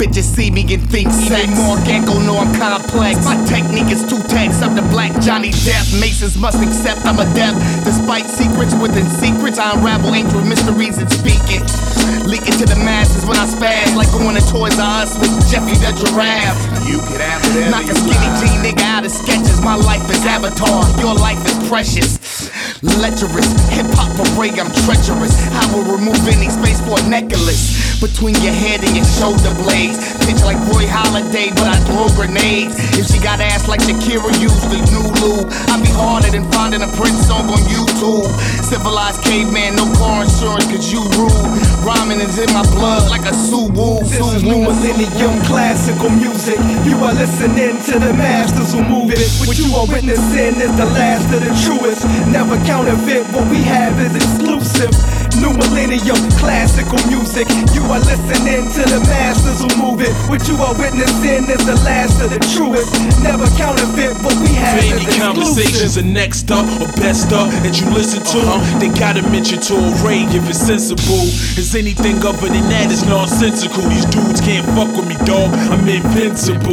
bitches see me and think sex. Even more gecko know I'm complex. My technique is too tense. I'm the black Johnny Depp. Masons must accept I'm a deaf. Despite secrets within secrets, I unravel ancient mysteries and speak it. Leak it to the masses when I spaz, like going to Toys R Us with Jeffy the Giraffe. You can have it. Knock a skinny jean nigga out of sketches. My life is Avatar, your life is precious. Lecherous, hip-hop parade, I'm treacherous. I will remove any space for a necklace between your head and your shoulder blades. Picture like Roy Holiday, but I throw grenades. If she got ass like Shakira used the new lube, I'd be harder than finding a Prince song on YouTube. Civilized caveman, no car insurance cause you rude. Rhyming is in my blood like a Subaru. This is new millennium classical music. You are listening to the masters who move it. What you are witnessing is the last of the truest. Never counterfeit, what we have is exclusive. New millennium classical music. You are listening to the masters who move it. What you are witnessing is the last of the truest. Never counterfeit, what we have is exclusive. Conversations are next up or best up that you listen to. They gotta mention to a Ray if it's sensible. Is anything other than that is nonsensical. These dudes can't fuck with me, dog. I'm invincible.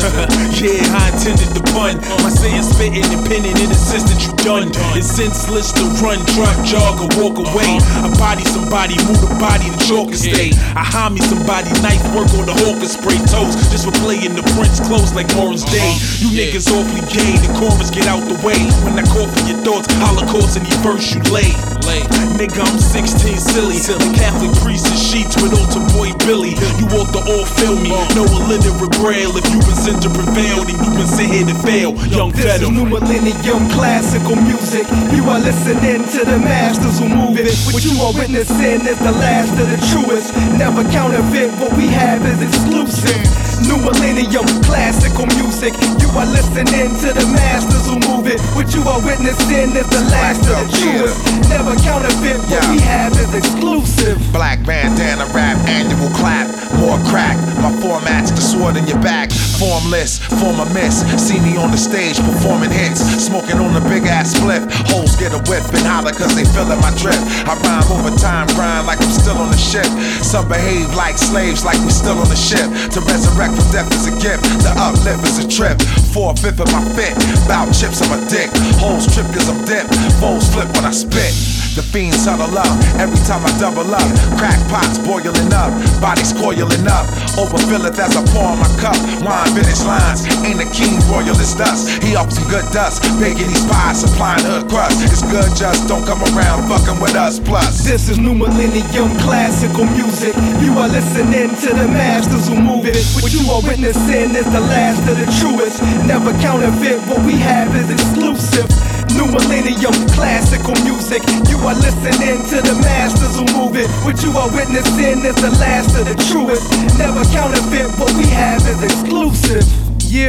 Yeah, I intended the pun. My saying spitting and pinning in the sense that you done. It's senseless to run, drunk, jog, or walk away. I body somebody, move the body to chalk and stay. I hide me somebody, knife work on the hawker, spray toast. Just for playing the Prince close like Morris Day. You niggas awfully gay, the chorus get out the way. When I call for your thoughts, Holocaust in the verse you lay. Nigga, I'm 16 silly. The Catholic priest in sheets with altar boy Billy. You ought to all feel me. No illiterate braille. If you've been sent to prevail, then you've been sent here to fail. Young This is new millennium classical music. You are listening to the masters who move it. What you are witnessing is the last of the truest. Never counterfeit, what we have is exclusive. New millennium classical music. You are listening to the masters who move it. What you are witnessing is the last of the truest. Never counterfeit, what we have is exclusive. Black bandana rap, annual clap, more crack. My format's the sword in your back. Formless, form a miss. See me on the stage performing hits. Smoking on the big ass split. Hoes get a whip and holler cause they feeling my drip. I rhyme over time, grind like I'm still on the ship. Some behave like slaves, like we still on the ship. To resurrect from death is a gift, to uplift is a trip. 4/5 of my fit, bout chips on my dick. Hoes trip cause I'm dipped, foes flip when I spit. The fiends huddle up, every time I double up. Crack pots boiling up, bodies coiling up. Overfilleth as I pour in my cup. Wine vintage lines, ain't a king royal as dust. He offers some good dust, baking these pies, supplying hood crust. It's good, just don't come around fucking with us. Plus, this is new millennium classical music. You are listening to the masters who move it. What you are witnessing is the last of the truest. Never counterfeit, what we have is exclusive. New millennium classical music. You are listening to the masters who move it. What you are witnessing is the last of the truest. Never counterfeit, what we have is exclusive. Yeah,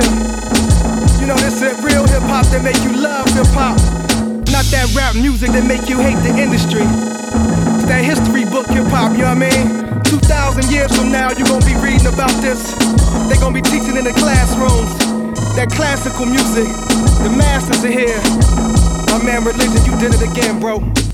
you know this is real hip hop that make you love hip hop. Not that rap music that make you hate the industry. It's that history book hip hop, you know what I mean? 2,000 years from now, you're gonna be reading about this. They're gonna be teaching in the classrooms. That classical music, the masters are here. My man Religion, you did it again, bro.